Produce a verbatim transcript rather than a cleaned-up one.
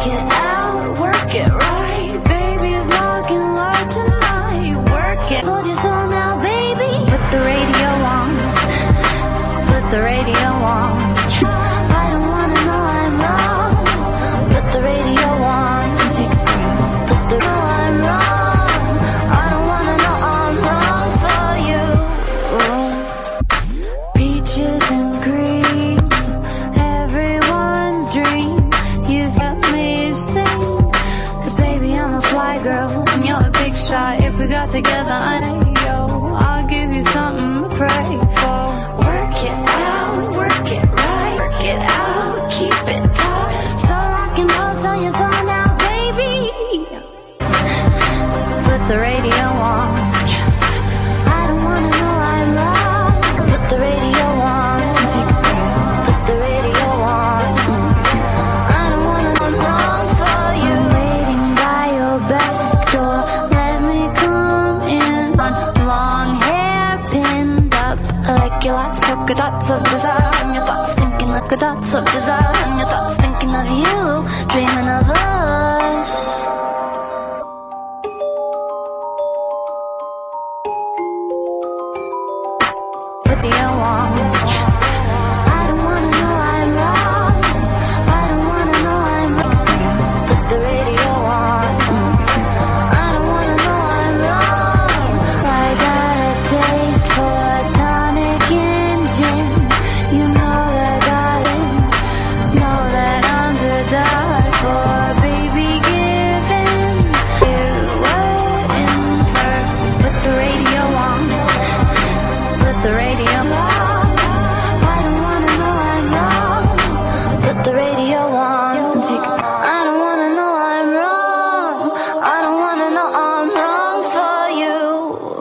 it out, work it right. Baby's looking like tonight. Work it. Told you so now, baby. Put the radio on. Put the radio on. I don't wanna know I'm wrong. Put the radio on and take a breath. Put the know I'm wrong. I don't wanna know I'm wrong for you. Peaches and cream, everyone's dream. You've let me sing, 'cause baby I'm a fly girl and you're a big shot. If we got together, I know, yo, I'll give you something to pray for. Work it out, work it right. Work it out, keep it tight. So I can hold on your song now, baby. Put the radio on. Yes, yes. I don't wanna know I'm wrong. Put the radio on and take a breath. Put the radio on. I don't wanna know I'm wrong for you. Waiting by your back door, let me come in. On long hair pinned up, I like your lots, polka dots of desire. And your thoughts thinking like a dots of desire. And your thoughts thinking of